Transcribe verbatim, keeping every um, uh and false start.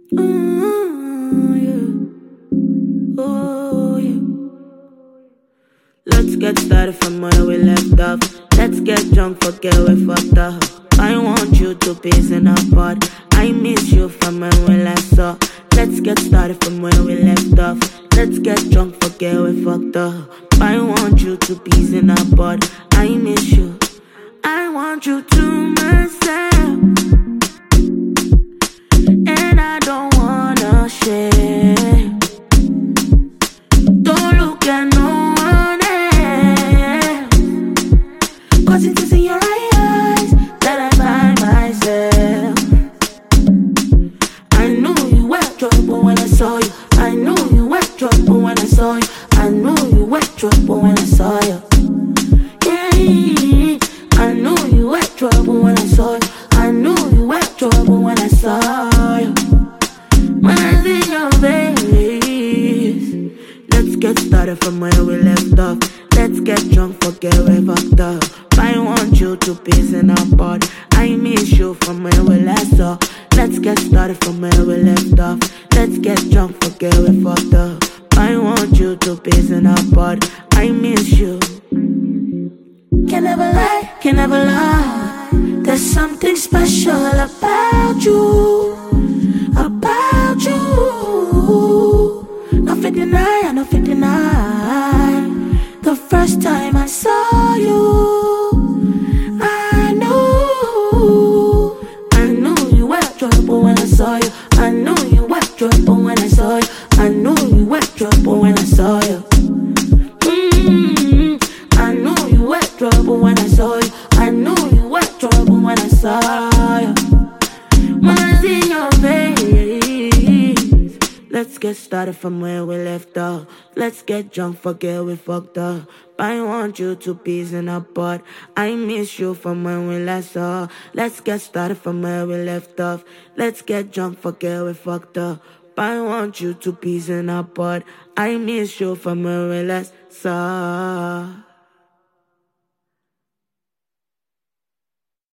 Ooh, yeah. Ooh, yeah. Let's get started from where we left off. Let's get drunk, forget we fucked up. I want you to piece in apart. I miss you from when we last saw. Let's get started from where we left off. Let's get drunk, forget we fucked up. I want you to piece in apart. I miss you. I want you to myself, and I don't wanna share. Don't look at no one else, 'cause it is in your eyes that I find myself. I knew you were trouble when I saw you. I knew you were trouble when I saw you. I knew you were trouble when I saw you. Yeah, I knew you were trouble when I saw you. I knew you were trouble when I saw you. When I see your face. Let's get started from where we left off. Let's get drunk, forget we fucked up. I want you to piece in apart. I miss you from where we last saw. Let's get started from where we left off. Let's get drunk, forget we fucked up. I want you to piece in apart. I miss you. Can never lie, can never lie. There's something special about you, about you. Nothing deny, nothing deny. The first time I saw you, I knew, I knew you were trouble when I saw you. I knew you were trouble when I saw you. I knew you were trouble when I saw you. Mm-hmm. I knew you were trouble when I saw you. I knew you were trouble when I saw you. When I see your face. Let's get started from where we left off. Let's get drunk, forget we fucked up. I want you to piece in apart. I miss you from when we last saw. Let's get started from where we left off. Let's get drunk, forget we fucked up. I want you to piece in apart. I miss you from when we last saw.